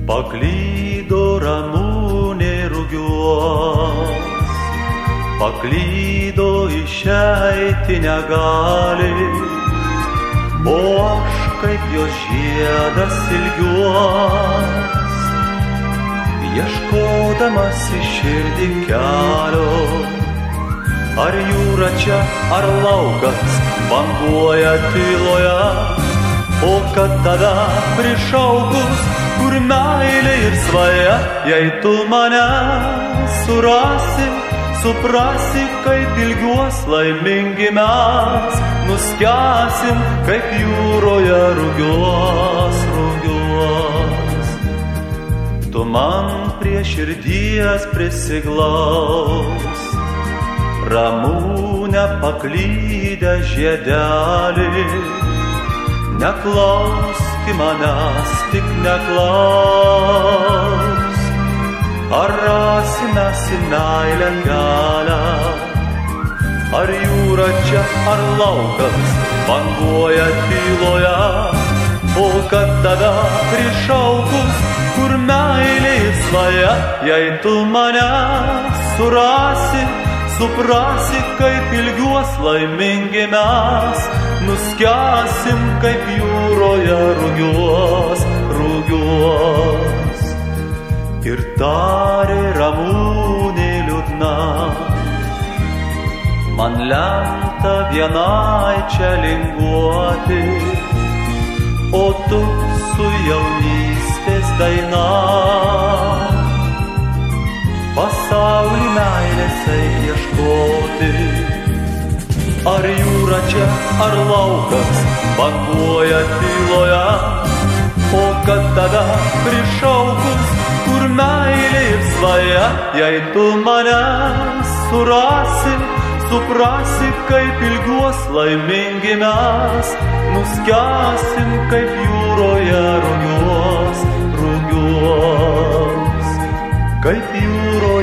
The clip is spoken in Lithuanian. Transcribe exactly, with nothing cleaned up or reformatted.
Paklydo Ramunė Rugiuos, paklydo išeiti negali, o aš kaip jos žiedas ilgiuos, ieškodamas į širdį kelio. Ar jūra čia, ar laukas banguoja tyloje, o kad tada prišaukus, kur meilė ir svaja, jei tu mane surasi, suprasi, kaip ilgiuos laimingi mes, nuskęsim, kaip jūroje rugiuos, rugiuos. Tu man prie širdies prisiglaus, Ramunė paklydę žiedelį, neklauski manęs, tik neklaus, ar rasime į meilę kelią, ar jūra čia, ar laukas banguoja tyloje, o kad tada prišaukus, kur meilė ir svaja, jei tu mane surasi, suprasi, kaip ilgiuos laimingi mes, nuskęsim, kaip jūroje rugiuos, rugiuos. Ir tarė Ramunė liūdna, man lemta vienai čia linguoti, o tu su jaunystės daina pasaulį meilės eik ieškoti. Ar jūra čia, ar laukas banguoja tyloje, o kad tada prišaukus, kur meilė ir svaja, jei tu mane surasi, suprasi, kaip ilgiuos laimingi mes, nuskęsim, kaip jūroje rugiuos, rugiuos, kaip jūroje